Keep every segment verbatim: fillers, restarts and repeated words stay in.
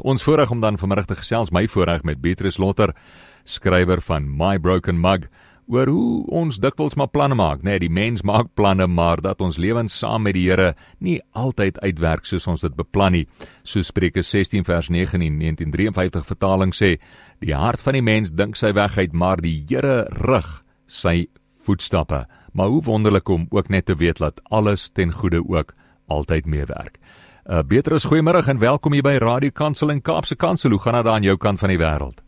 Ons voorreg om dan vanmiddag te gesels, my voorreg met Beatrice Lotter, skrywer van My Broken Mug, oor hoe ons dikwels maar planne maak. Nee, die mens maak planne, maar dat ons lewens saam met die Here nie altyd uitwerk soos ons dit beplan nie. So Spreuke sestien vers negen in negentien drieënvyftig vertaling sê, die hart van die mens dink sy weg uit, maar die Here rig sy voetstappe. Maar hoe wonderlik om ook net te weet dat alles ten goeie ook altyd meewerk. Uh, Beatrice, goeiemiddag en welkom hier by Radio Kansel en Kaapse Kansel. Hoe gaan dit aan jou kant van die wêreld?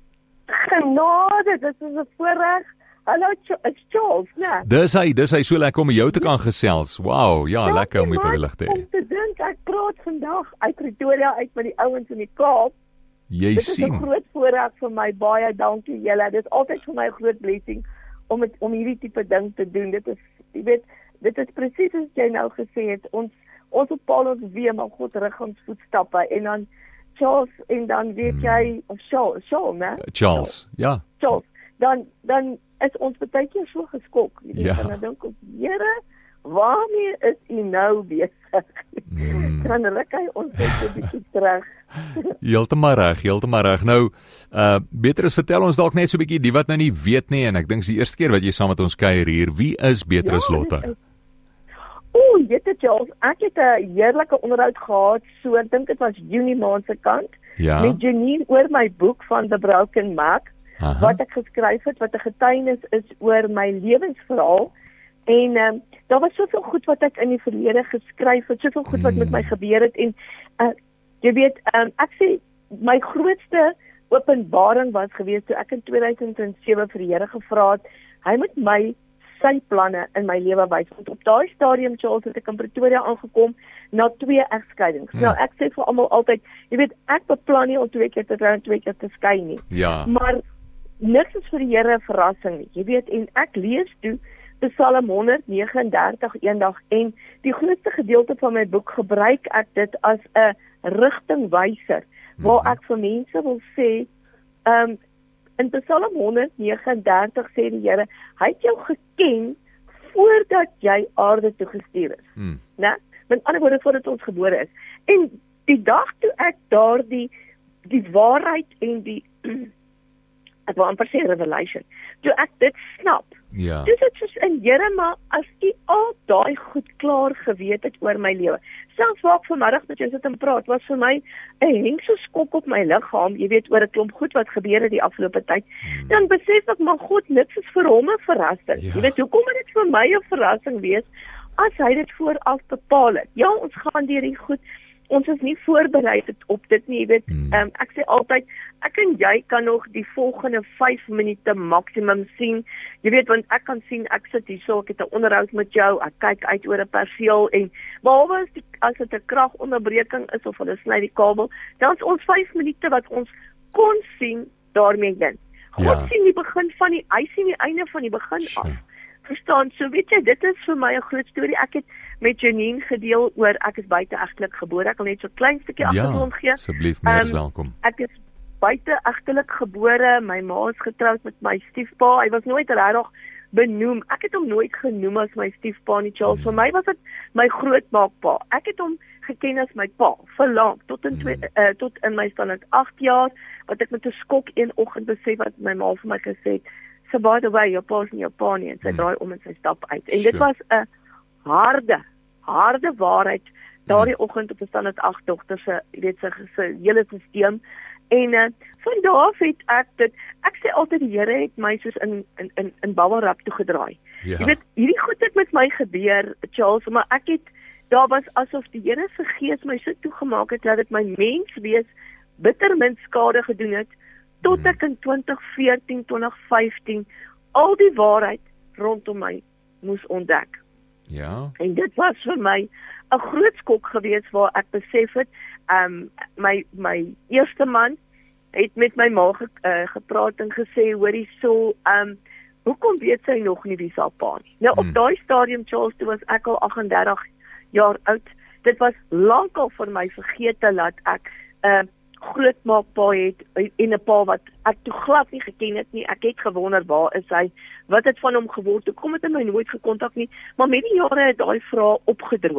Genade, dit is 'n voorreg. Hallo, it's Charles, né? Dis hy, dis hy, so lekker om met jou te kan gesels. Wow, ja, ja lekker om jy by die lig te hê. Om te dink, ek praat vandag uit Pretoria uit met die ouens in die Kaap. Jy dit sien. Dit is 'n groot voorreg vir my, baie dankie julle. Dit is altyd vir my 'n groot blessing om het, om hierdie tipe ding te doen. Dit is, jy weet, dit is presies soos jy nou gesê het, ons ons bepaal ons weer, maar God rig ons voetstappe, en dan Charles, en dan weet hmm. jy, of Charles, Charles, né? Charles, ja. Charles, dan, dan is ons baie keer so geskok, jy weet, ja. En dan dink ons, Here, waarmee is u nou besig? Hmm. Dan ruk hy ons net 'n bietjie terug. Heeltemal reg, heeltemal reg. Nou, uh, Beatrice, vertel ons dalk net so 'n bietjie, die wat nou nie weet nie, en ek dink dis die eerste keer wat jy saam met ons kuier hier. Wie is Beatrice ja, Lotter? Oeh, weet jy, Charles, ek het 'n heerlike onderhoud gehad, so ek dink dit was Junie maand se kant, ja. met Janine oor my boek van The Broken Mug, Aha. wat ek geskryf het, wat 'n getuienis is oor my lewensverhaal, en um, daar was soveel goed wat ek in die verlede geskryf het, soveel goed wat mm. met my gebeur het, en uh, jy weet, um, ek sê, my grootste openbaring was gewees, toe ek in twee duisend sewe vir die Here gevra het, hy moet my sy planne in my lewe wys. Want op daai stadium, Charles, het ek in Pretoria aangekom na twee egskeidings. Hmm. Nou, ek sê vir almal altyd, jy weet, ek beplan nie om twee keer te trou en twee keer te skei nie. Ja. Maar niks is vir die Here 'n verrassing nie. Jy weet, en ek lees toe Psalm honderd vyf nege eendag, en die grootste gedeelte van my boek gebruik ek dit as 'n rigtingwyser, hmm. waar ek vir mense wil sê, ehm um, in Psalm honderd vyf sê die Here, hy het jou geken voordat jy aarde toe gestuur is. Hmm. Né? Met ander woorde, voordat ons gebore is. En die dag toe ek daardie die waarheid en die ek wil amper sê revelation, toe ek dit snap. Ja. Dis dit soos in Here, maar as u al daai goed klaar geweet het oor my lewe. Selfs waar ek vanmiddag met jou sit en praat, was vir my 'n hengse skok op my liggaam, jy weet, oor 'n klomp goed wat gebeur het die afgelope tyd. Hmm. Dan besef ek, maar God, niks is vir hom 'n verrassing. Ja. Jy weet, hoekom moet dit vir my 'n verrassing wees as hy dit vooraf bepaal het? Ja, ons gaan deur die goed. Ons is nie voorberei op dit nie, jy weet. Hmm. Um, ek sê altyd, ek en jy kan nog die volgende vyf minute maksimum sien. Jy weet, want ek kan sien, ek sit hier so, ek het 'n onderhoud met jou, ek kyk uit oor 'n perseel, en behalwe as, die, as dit 'n kragonderbreking is, of hulle sny die kabel, dan is ons vyf minute wat ons kon sien, daarmee in. God ja. sien die begin van die, hy sien die einde van die begin af. Sure. Verstaan, so weet jy, dit is vir my 'n groot storie. Ek het met Janine gedeel oor, ek is buite-egtelik gebore, ek wil net so 'n klein stukkie ja, agtergrond gee. Ja, asseblief, meer um, welkom. Ek is buite-egtelik gebore, my ma is getroud met my stiefpa, hy was nooit regtig benoem, ek het hom nooit genoem as my stiefpa nie, Charles, hmm. vir my was dit my grootmaakpa, ek het hom geken as my pa, verlang, tot in, twee, hmm. uh, tot in my standaard agt jaar, wat ek met 'n skok een oggend besef wat my ma vir my gesê het, so by the way, jou pa is nie jou pa nie, en sy hmm. draai om en sy stap uit, en dit sure. was 'n harde, harde waarheid, daardie hmm. oggend op 'n standaard agt dogter se, jy weet, sy, sy hele stelsel. En uh, van daar af het ek dit, ek sê altyd, die Here het my soos in, in, in, in bouwelrap toegedraai. Ja. Jy weet, hierdie goed het met my gebeur, Charles, maar ek het, daar was asof die Here se gees my so toegemaak het, dat dit my menswees bitter min skade gedoen het, tot hmm. ek in twintig veertien, twintig vyftien, al die waarheid rondom my moes ontdek. Ja. En dit was vir my 'n groot skok geweest, waar ek besef het, um, my, my eerste man het met my ma ge, uh, gepraat en gesê, hoorie so, um, hoekom weet sy nog nie wie sy pa nie? Nou, op hmm. daai stadium, Charles, toe was ek al agt en dertig jaar oud, dit was lankal vir my vergete, dat ek uh, grootmaakpa het, en 'n pa wat ek toe glad nie geken het nie, ek het gewonder, waar is hy, wat het van hom geword, hoekom het hy my nooit gekontak nie, maar met die jare het daai vrae opgedroog.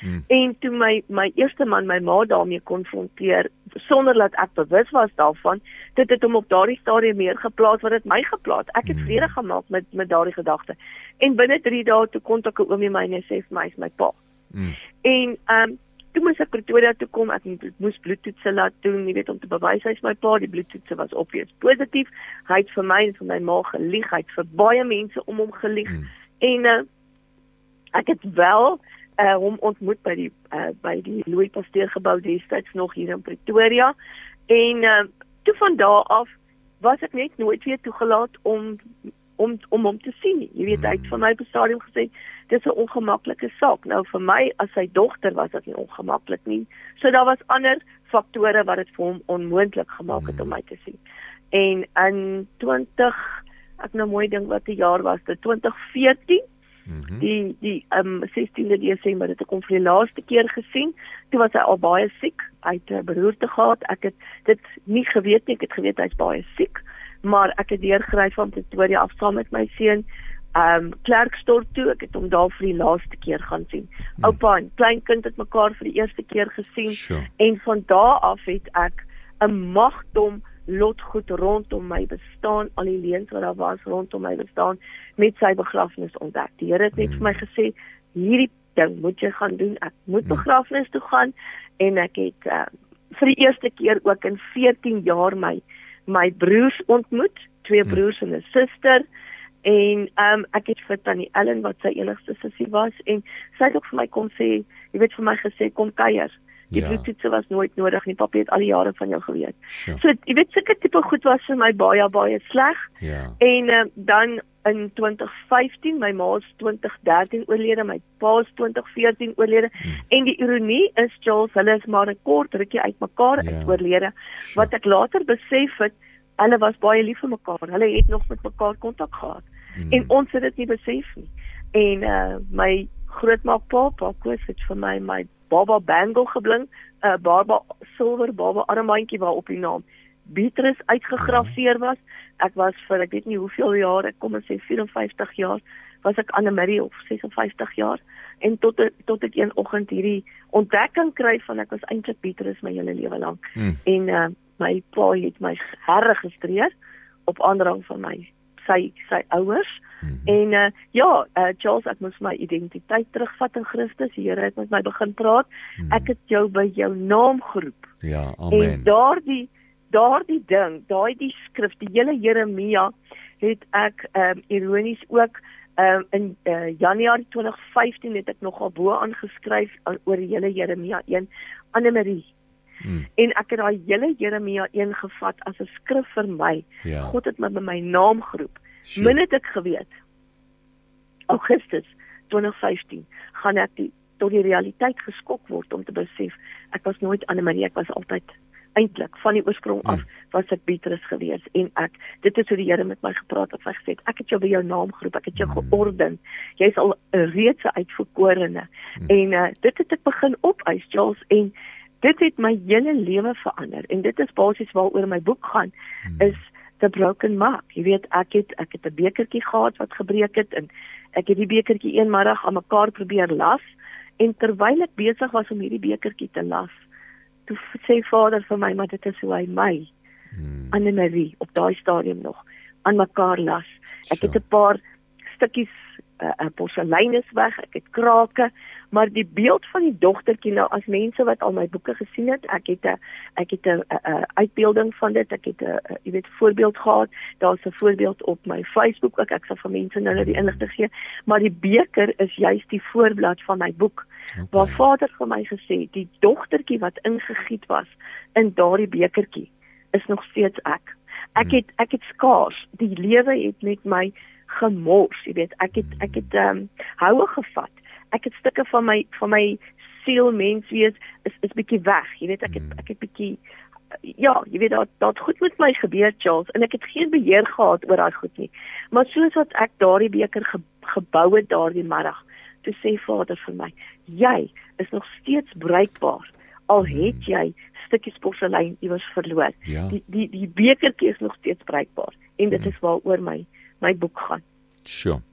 Mm. En toe my, my eerste man my ma daarmee konfronteer, sonder dat ek bewus was daarvan, dit het hom op daardie stadium meer geplaas wat dit my geplaas. Ek het Mm. vrede gemaak met, met daardie gedagte. En binne drie dae toe kontak 'n oomie my en hy sê vir my is my pa. Mm. En um, toe moes ek Pretoria toe kom, ek moes bloedtoetse laat doen, jy weet, om te bewys hy's my pa. Die bloedtoetse was obvious positief. Hy het vir my en vir my ma gelieg, hy het vir baie mense om hom gelieg. Mm. En uh, ek het wel uh, hom ontmoet by die uh, by die Louis Pasteur gebou destyds nog hier in Pretoria. En uh, toe van daar af was ek net nooit weer toegelaat om om om hom te sien nie. Jy weet, hy het vir my op 'n stadium gesê dis 'n ongemaklike saak. Nou vir my as sy dogter was dit nie ongemaklik nie. So daar was ander faktore wat dit vir hom onmoontlik gemaak het om my te sien. En in twintig, ek nou mooi dink wat die jaar was, dit twintig veertien, Mm-hmm. die die um, sestiende Desember het ek hom vir die laaste keer gesien. Toe was hy al baie siek, hy het 'n beroerte gehad. Ek het dit nie geweet nie, ek het geweet hy's baie siek, maar ek het deurgery van Pretoria af saam met my seun um Klerksdorp toe. Ek het hom daar vir die laaste keer gaan sien. Mm. Oupa en kleinkind het mekaar vir die eerste keer gesien. Sure. En van daar af het ek 'n magdom lotgoed rondom my bestaan, al die leuns wat daar was rondom my bestaan, met sy begrafnis ontdek. Die Here het net Mm. vir my gesê, hierdie ding moet jy gaan doen. Ek moet Mm. begrafnis toe gaan, en ek het uh, vir die eerste keer ook in veertien jaar my my broers ontmoet, twee Mm. broers en 'n suster. En um, ek het vir Tannie Ellen, wat sy enigste sussie was, en sy het ook vir my kom sê, jy weet, vir my gesê, kom kuier. Die Ja. bloedtoetse was nooit nodig nie, papie het al die jare van jou geweet. Sure. So, jy weet, sulke tipe goed was vir my baie, baie sleg. Ja. En uh, dan in twintig vyftien, my ma is twintig dertien oorlede, my pa is twintig veertien oorlede. Mm. En die ironie is, Charles, hulle is maar 'n kort rukkie uit mekaar Ja. uit oorlede. Sure. Wat ek later besef het, hulle was baie lief vir mekaar. Hulle het nog met mekaar kontak gehad. Mm. En ons het dit nie besef nie. En uh, my grootmaakpa, pa Koos, het vir my my baba bangle gebring, 'n uh, baba silwer baba armbandjie waarop die naam Beatrice uitgegraveer was. Ek was vir ek weet nie hoeveel jaar, ek kom en sê vyfenvyftig jaar, was ek Anne-Marie of vyfenses jaar, en tot tot ek een oggend hierdie ontdekking kry van ek was eintlik Beatrice my hele lewe lank. Mm. En uh, my pa het my herregistreer op aandrang van my sy sy ouers. Mm-hmm. En uh, ja, uh, Charles, ek moes my identiteit terugvat in Christus. Die Here het met my begin praat. Mm. Ek het jou by jou naam geroep. Ja, En amen. daardie daardie ding, daai die skrif, die hele Jeremia, het ek um, ironies ook um, in uh, Januarie twintig vyftien het ek nogal bo aangeskryf uh, oor die hele Jeremia een, Anne-Marie. Mm. En ek het daai hele Jeremia een gevat as 'n skrif vir my. Ja. God het my by my naam geroep. Sure. Min het ek geweet, Augustus twintig vyftien, gaan ek die, tot die realiteit geskok word om te besef, ek was nooit Anne-Marie, ek was altyd, eintlik, van die oorsprong af, Mm. was ek Beatrice gewees, en ek, dit is hoe die Here met my gepraat het, hy gesê, ek het jou by jou naam geroep, ek het jou Mm. georden, jy is al 'n reeds 'n uitverkorene, Mm. en uh, dit het ek begin opeis, Charles, en dit het my hele lewe verander, en dit is basies waaroor my boek gaan, Mm. is The Broken Mug. Jy weet, ek het ek het 'n bekertjie gehad wat gebreek het, en ek het die bekertjie een middag aan mekaar probeer las, en terwyl ek besig was om hierdie bekertjie te las, toe sê Vader vir my, maar dit is hoe hy my, Mm. Anne-Marie, op daai stadium nog, aan mekaar las. Ek Sure. het 'n paar stukkies uh, uh, porselein is weg, ek het krake, maar die beeld van die dogtertjie, nou as mense wat al my boeke gesien het, ek het 'n ek het 'n uitbeelding van dit, ek het 'n jy weet voorbeeld gehad, daar's 'n voorbeeld op my Facebook ook, ek sal vir mense nou nou die inligting gee, maar die beker is juist die voorblad van my boek, Okay. waar Vader vir my gesê, die dogtertjie wat ingegiet was in daardie bekertjie, is nog steeds ek. Ek Hmm. het ek het skaars, die lewe het met my gemors, jy weet, ek het ek het ehm um, houe gevat. Ek het stukke van my van my siel menswees is is bietjie weg, jy weet, ek het ek het bietjie ja, jy weet, dat dat goed met my gebeur, Charles, en ek het geen beheer gehad oor daai goed nie. Maar soos wat ek daardie beker ge, gebou het daardie middag, toe sê Vader vir my, jy is nog steeds bruikbaar, al het jy stukkies porselein iewers verloor. Ja. Die die die bekertjie is nog steeds bruikbaar, en dit is waaroor my my boek gaan. Sure.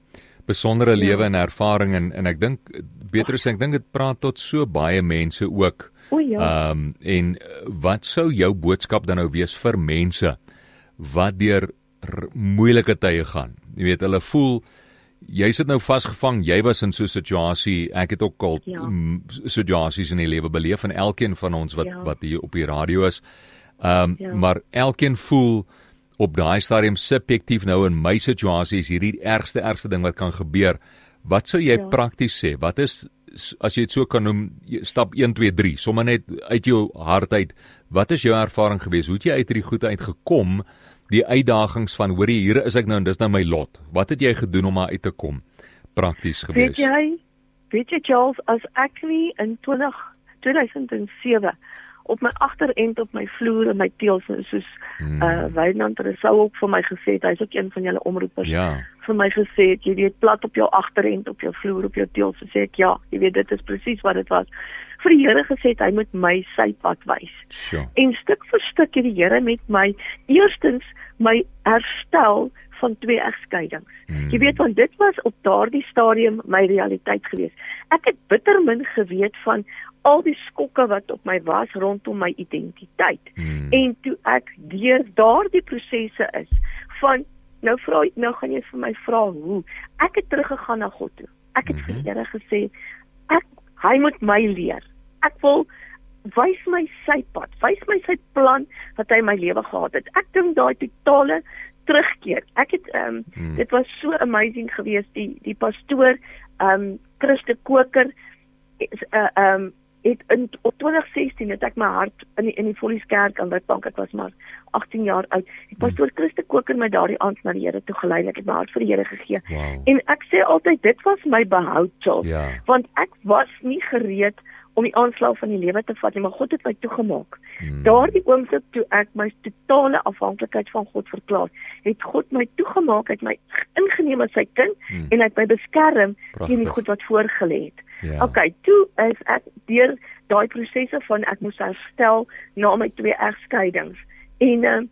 besondere Ja. lewe en ervaring en en ek dink Petrus, ek dink dit praat tot so baie mense ook. O ja. Ehm um, en wat sou jou boodskap dan nou wees vir mense wat deur r- moeilike tye gaan? Jy weet, hulle voel jy sit nou vasgevang, jy was in so 'n situasie, ek het ook al Ja. mm, situasies in die lewe beleef en elkeen van ons wat Ja. wat hier op die radio is. Ehm um, Ja. maar elkeen voel op daai stadium subjektief nou in my situasie is hierdie die ergste ergste ding wat kan gebeur. Wat sou jy Ja. prakties sê? Wat is, as jy dit so kan noem, stap een twee drie, sommer net uit jou hart uit. Wat is jou ervaring gewees? Hoe het jy uit hierdie goed uitgekom? Die uitdagings van, hoor jy, hier is ek nou en dis nou my lot. Wat het jy gedoen om daar uit te kom? Prakties gewees. Weet jy, weet jy Charles, as ek nie in twintig, tweeduisend sewe op my agterend op my vloer en my teels soos Hmm. uh Wynand Resou ook vir my gesê het, hy's ook een van julle omroepers. Ja. Vir my gesê het, jy weet, plat op jou agterend, op jou vloer, op jou teels, so sê ek ja, jy weet, dit is presies wat dit was. Vir die Here gesê het, hy moet my sy pad wys. Sure. En stuk vir stuk het die Here met my eerstens my herstel van twee egskeidings. Hmm. Jy weet, want dit was op daardie stadium my realiteit gewees. Ek het bitter min geweet van al die skokke wat op my was rondom my identiteit. Hmm. En toe ek deur daardie prosesse is van nou vra nou gaan jy vir my vra hoe. Ek het teruggegaan na God toe. Ek het vir die Here gesê, ek hy moet my leer. Ek wil wys my sy pad, wys my sy plan wat hy in my lewe gehad het. Ek dink daai totale terugkeer. Ek het ehm um, Hmm. dit was so amazing geweest, die die pastoor ehm um, Christe Koker is uh, ehm um, het in op twintig sestien het ek my hart in die in die Volkskerk aan Witbank, ek was maar agttien jaar oud. Die pastoor Christe Koker my daardie aand na die Here toe gelei. Ek het my hart vir die Here gegee. Wow. En ek sê altyd dit was my behoud, Charles, Ja. want ek was nie gereed om die aanslag van die lewe te vat nie, maar God het my toegemaak. Hmm. Daardie oomblik toe ek my totale afhanklikheid van God verklaar, het God my toegemaak, het my ingeneem as sy kind Hmm. en het my beskerm Pragtig. teen die goed wat voorgelê het. Ja. Okay, toe is ek deur daai prosesse van ek moes herstel na my twee egskeidings. En uh,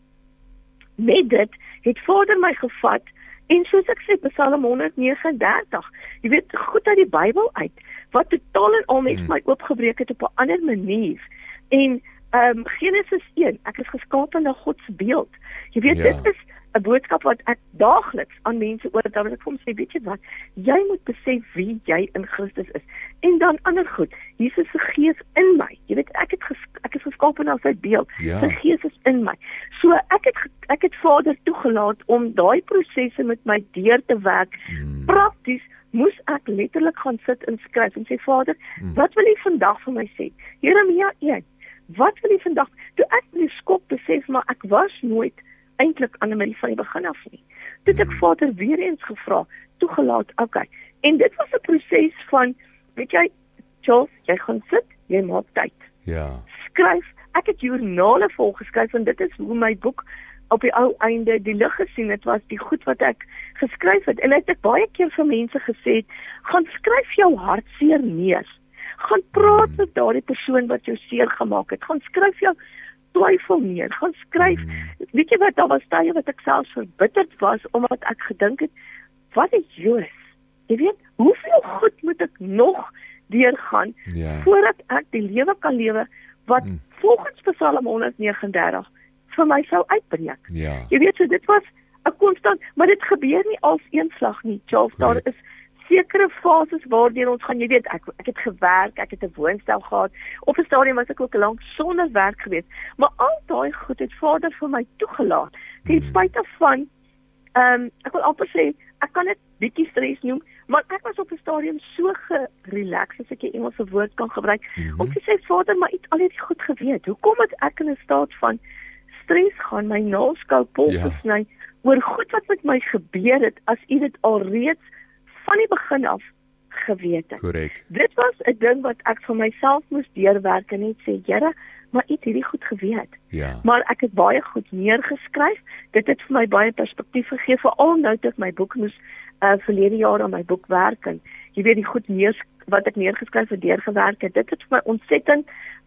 met dit het Vader my gevat en soos ek sê Psalm honderd nege en dertig, jy weet goed uit die Bybel uit wat totaal en al net Hmm. my oopgebreek het op 'n ander manier. En ehm um, Genesis een, ek is geskape na God se beeld. Jy weet, Ja. dit is 'n boodskap wat ek daagliks aan mense oordra, wat ek vir hom sê, weet jy wat, jy moet besef wie jy in Christus is. En dan ander goed, Jesus se gees in my. Jy weet, ek het ges, ek is geskape na sy beeld. Ja. Sy gees is in my. So ek het ge- ek het Vader toegelaat om daai prosesse met my deur te werk. Hmm. Prakties moes ek letterlik gaan sit en skryf en sê, Vader, Hmm. wat wil U vandag vir my sê? Jeremia een. Wat wil U vandag? Toe ek die skok besef, maar ek was nooit eintlik aan my van die begin af nie. Toe het ek Hmm. Vader weer eens gevra, toegelaat, okay. En dit was 'n proses van, weet jy, Charles, jy gaan sit, jy maak tyd. Ja. Skryf, ek het joernale vol geskryf en dit is hoe my boek op die ou einde die lig gesien het, was die goed wat ek geskryf het. En ek het baie keer vir mense gesê, gaan skryf jou hartseer neer. Gaan praat met daardie persoon wat jou seer gemaak het. Gaan skryf jou twyfel neer. Gaan skryf, weet jy wat, daar was tye wat ek selfs verbitterd was omdat ek gedink het, wat is Joos? Jy weet, hoeveel goed moet ek nog deurgaan Ja. voordat ek die lewe kan lewe wat Hmm. volgens Psalm honderd nege en dertig vir my sou uitbreek. Ja. Jy weet, so dit was 'n konstant, maar dit gebeur nie als een slag nie, Charles. Daar Correct. is sekere fases waardeur ons gaan, jy weet, ek ek het gewerk, ek het 'n woonstel gehad. Op 'n stadium was ek ook lank sonder werk geweest, maar al daai goed het Vader vir my toegelaat. Ten Hmm. spyte van ehm um, ek wil amper sê, ek kan dit bietjie stres noem, maar ek was op 'n stadium so gerelax, as ek 'n Engelse woord kan gebruik, Mhm. om te sê, Vader, maar U het al hierdie goed geweet. Hoekom het ek in 'n staat van stres gaan, my naalskou pol Ja. gesny oor goed wat met my gebeur het, as U dit alreeds van die begin af geweet het. Korrek. Dit was 'n ding wat ek vir myself moes deurwerk en net sê, Here, maar U het hierdie goed geweet. Ja. Maar ek het baie goed neergeskryf. Dit het vir my baie perspektief gegee, veral nou dat ek my boek moes uh, verlede jaar aan my boek werk en jy weet die goed neer wat ek neergeskryf het, deurgewerk het. Dit het vir my ontsettend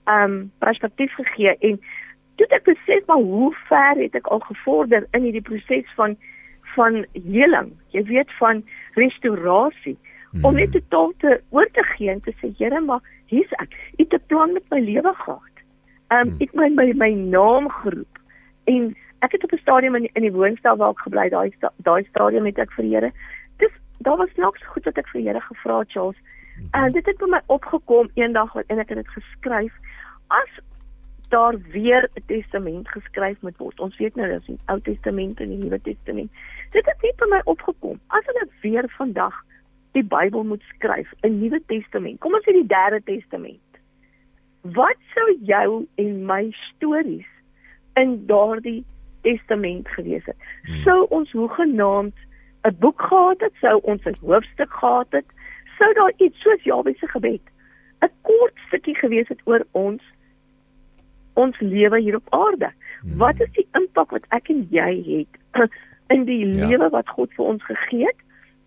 um perspektief gegee en toe het ek besef maar hoe ver het ek al gevorder in hierdie proses van van heling. Jy weet van restaurasie, mm. om net totaal te oor te gee en te sê, Here, maar hier's ek, U het 'n plan met my lewe gehad. Um, mm. Ek my by my naam geroep, en ek het op 'n stadium in, in die woonstel waar ek gebly, daai daai stadium het ek vir Here, dis, daar was niks goed wat ek vir Here gevra het, Charles, mm. en dit het by my opgekom eendag, en ek het dit geskryf, as daar weer 'n testament geskryf moet word. Ons weet nou, dat is die Ou Testament en die Nuwe Testament. Dit het net by my opgekom. As hulle weer vandag die Bybel moet skryf, 'n Nuwe Testament, kom ons sê die Derde Testament. Wat sou jou en my stories in daardie testament gewees het? Hmm. Sou ons hoegenaamd 'n boek gehad het, sou ons 'n hoofstuk gehad het, sou daar iets soos Jabes se gebed, 'n kort stukkie gewees het oor ons ons lewe hier op aarde. Hmm. Wat is die impak wat ek en jy het in die ja. lewe wat God vir ons gegee het?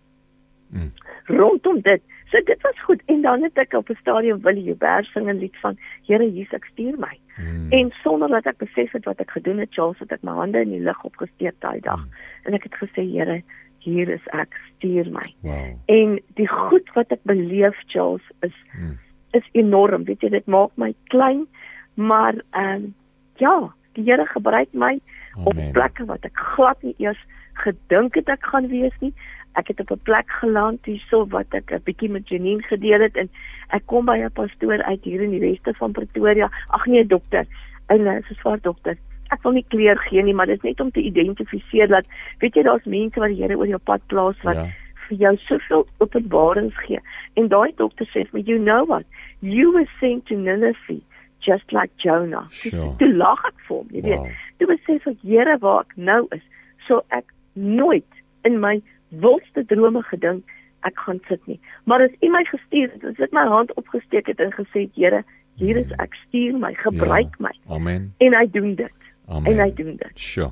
Hmm. Rondom dit. So dit was goed. En dan het ek op 'n stadium Willie Joubert sing 'n lied van Here Jesus, ek stuur my. Hmm. En sonder dat ek besef het wat ek gedoen het, Charles, het ek my hande in die lug opgesteek daai dag. Hmm. En ek het gesê, Here, hier is ek, stuur my. Wow. En die goed wat ek beleef, Charles, is hmm. is enorm. Weet jy, dit maak my klein. Maar, um, ja, die Here gebruik my Amen. Op plekke wat ek glad nie eers gedink het ek gaan wees nie. Ek het op 'n plek geland hierso wat ek 'n bietjie met Janine gedeel het, en ek kom by 'n pastoor uit hier in die weste van Pretoria, ag nee, dokter, en uh, so swaar dokter, ek wil nie kleur gee nie, maar dit is net om te identifiseer dat, weet jy, daar's mense wat die Here oor jou pad plaas, wat ja. vir jou soveel openbarings gee, en daai dokter sê vir my, you know what, you were sent to Nineveh, just like Jonah. Sure. Toe lag ek vir hom, jy wow. weet. Toe besef ek, Here, waar ek nou is, so ek nooit in my wildste drome gedink, ek gaan sit nie. Maar as U my gestuur het, as ek my hand opgesteek het en gesê, Here, hier is ek, stuur my, gebruik ja. my. Amen. En hy doen dit. Amen. En hy doen dit. Sure.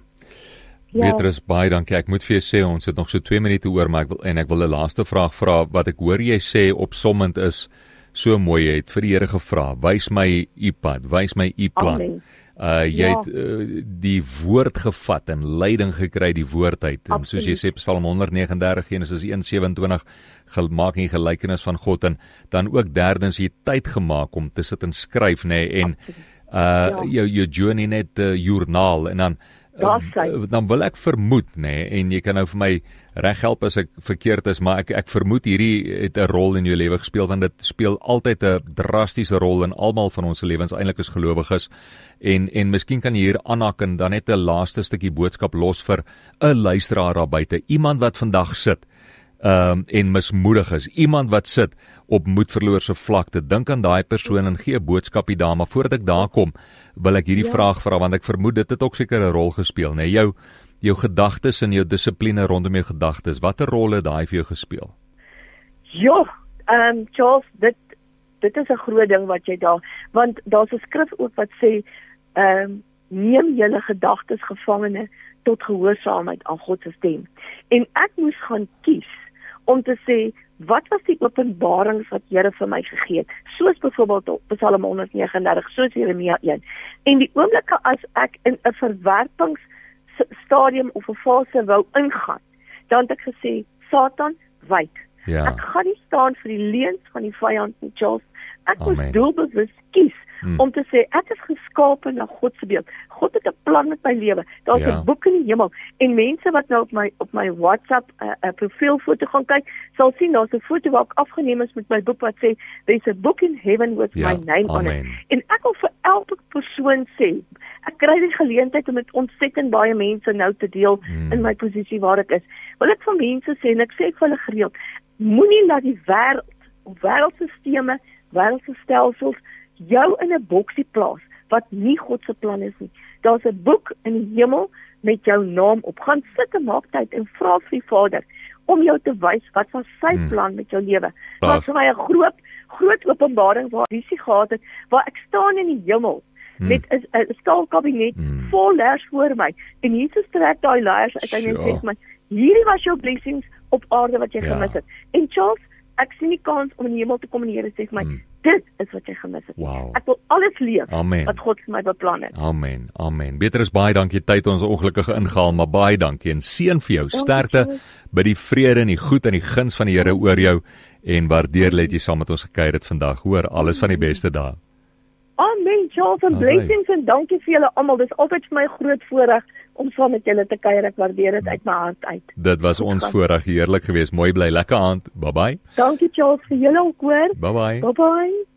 Ja. Beatrice, baie dankie. Ek moet vir jou sê, ons het nog so twee minute oor, maar ek wil, en ek wil 'n laaste vraag vra, wat ek hoor jy sê opsommend is, so mooi, jy het vir die Here gevra, wys my U pad, wys my U plan. Amen. Uh, jy ja. het uh, die woord gevat en leiding gekry die woord uit. En soos jy sê, Psalm honderd vyf nege, Genesis een vyf sewe, gemaak in gelykenis van God, en dan ook derdens jy tyd gemaak om te sit en skryf, nê, nee, en uh, ja. jou, jou journey net uh, joernaal, en dan Uh, dan wil ek vermoed, nê, nee, en jy kan nou vir my reghelp as ek verkeerd is, maar ek ek vermoed hierdie het 'n rol in jou lewe gespeel, want dit speel altyd 'n drastiese rol in almal van ons lewens, eintlik as gelowiges. En en miskien kan jy hier aanhak en dan net 'n laaste stukkie boodskap los vir 'n luisteraar daar buite, iemand wat vandag sit um, en mismoedig is, iemand wat sit op moedverloorse vlakte. Dink aan daai persoon en gee 'n boodskapie daar, maar voordat ek daar kom, wil ek hierdie ja. vraag vra, want ek vermoed dit het ook seker 'n rol gespeel, né? Jou jou gedagtes en jou dissipline rondom jou gedagtes, watter rol het daai vir jou gespeel? Ja, ehm um, Charles, dit dit is 'n groot ding wat jy daar, want daar's 'n skrif ook wat sê, ehm um, neem julle gedagtes gevangene tot gehoorsaamheid aan God se stem. En ek moes gaan kies om te sê, wat was die openbarings wat Here vir my gegee het? Soos byvoorbeeld op Psalm honderd vyf, soos Jeremia een. En die oomblikke as ek in 'n verwerpingsstadium of 'n fase wou ingaan, dan het ek gesê, Satan, wyk. Ja. Ek gaan nie staan vir die leuns van die vyand nie, Charles. Ek Amen. moes doelbewus kies hmm. om te sê, ek is geskape na God se beeld. God het 'n plan met my lewe. Daar's 'n ja. boek in die hemel. En mense wat nou op my op my WhatsApp 'n uh, uh, profielfoto gaan kyk, sal sien daar's 'n foto wat ek afgeneem is met my boek wat sê, there's a book in heaven with ja. my name Amen. on it. En ek wil vir elke persoon sê, ek kry die geleentheid om met ontsettend baie mense nou te deel hmm. in my posisie waar ek is. Wil ek vir mense sê, en ek sê ek vir hulle gereeld, moenie laat die wêreld of wêreldstelsels, wêreldse stelsels jou in 'n boksie plaas wat nie God se plan is nie. Daar's 'n boek in die hemel met jou naam op. Gaan sit en maak tyd en vra vir die Vader om jou te wys wat was sy hmm. plan met jou lewe. Wat vir my 'n groot groot openbaring waar visie gehad het, waar ek staan in die hemel hmm. met 'n staalkabinet hmm. vol leers voor my. En Jesus trek daai leers uit en sure. sê my, hierdie was jou blessings op aarde wat jy ja. gemis het. En Charles, ek sien nie kans om in die hemel te kom en die Here sê vir my, hmm. dit is wat jy gemis het. Wow. Ek wil alles leef Amen. wat God vir my beplan het. Amen, amen. Beatrice, baie dankie, tyd ons ongelukkige ingehaal, maar baie dankie en seën vir jou, sterkte, by die vrede en die goed en die guns van die Here oor jou, en waardeer dat jy saam met ons gekuier het vandag. Hoor, alles van die beste daar. Amen, Charles, en blessings en dankie vir julle almal. Dis altyd vir my groot voorreg om saam met julle te kuier. Ek waardeer dit uit my hart uit. Dit was ons voorreg, heerlik geweest. Mooi bly, lekker aand. Bye bye. Dankie Charles vir julle ook hoor. Bye bye. Bye bye.